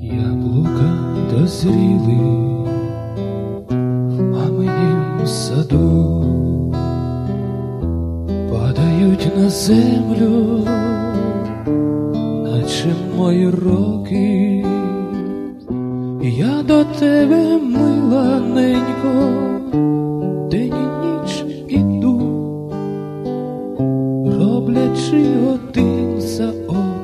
Яблука дозріли в маминім саду, падають на землю, наче мої роки. Я до тебе, мила ненько, день і ніч іду, роблячи один за одним